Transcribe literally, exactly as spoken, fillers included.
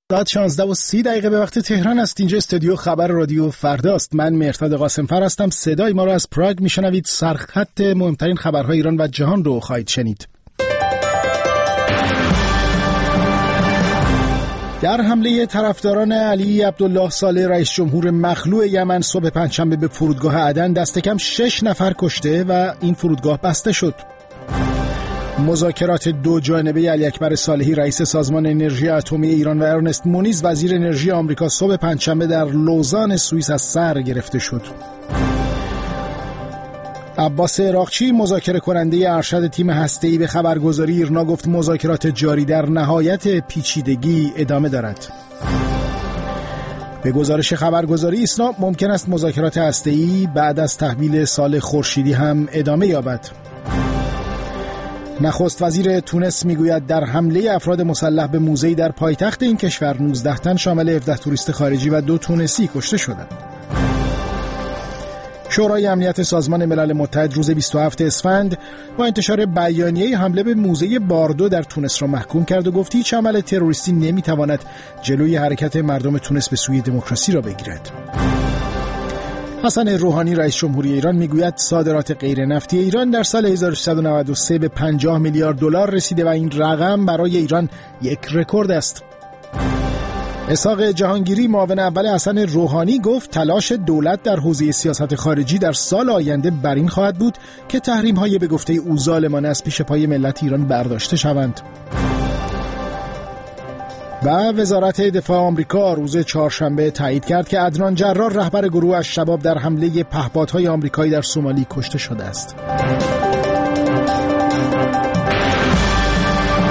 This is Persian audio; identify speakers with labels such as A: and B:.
A: ساعت شانزده و سی دقیقه به وقت تهران است. اینجا استودیو خبر رادیو فرداست. من مهرداد قاسمفر هستم. صدای ما را از پراگ میشنوید. سرخط مهمترین خبرهای ایران و جهان رو خواهید شنید. در حمله طرفداران علی عبدالله صالح رئیس جمهور مخلوع یمن صبح پنجشنبه به فرودگاه عدن دست کم شش نفر کشته و این فرودگاه بسته شد. مذاکرات دو جانبه علی اکبر صالحی رئیس سازمان انرژی اتمی ایران و ارنست مونیز وزیر انرژی آمریکا صبح پنجشنبه در لوزان سوئیس از سر گرفته شد. عباس عراقچی مذاکره کننده ارشد تیم هسته‌ای به خبرگزاری ایرنا گفت مذاکرات جاری در نهایت پیچیدگی ادامه دارد. به گزارش خبرگزاری ایسنا ممکن است مذاکرات هسته‌ای بعد از تحویل سال خورشیدی هم ادامه یابد. نخست وزیر تونس میگوید در حمله افراد مسلح به موزه‌ای در پایتخت این کشور نوزده تن شامل هفده توریست خارجی و دو تونسی کشته شدند. شورای امنیت سازمان ملل متحد روز بیست و هفتم اسفند با انتشار بیانیه حمله به موزه باردو در تونس را محکوم کرد و گفت هیچ عمل تروریستی نمیتواند جلوی حرکت مردم تونس به سوی دموکراسی را بگیرد. حسن روحانی رئیس جمهوری ایران میگوید صادرات غیر نفتی ایران در سال هزار و سیصد و نود و سه به پنجاه میلیارد دلار رسیده و این رقم برای ایران یک رکورد است. اسحاق جهانگیری معاون اول حسن روحانی گفت تلاش دولت در حوزه سیاست خارجی در سال آینده بر این خواهد بود که تحریم‌های به گفته او ظالمانه از پیش پای ملت ایران برداشته شوند. و وزارت دفاع آمریکا روز چهارشنبه تایید کرد که عدنان جرار رهبر گروه الشباب در حمله پهپادهای آمریکایی در سومالی کشته شده است.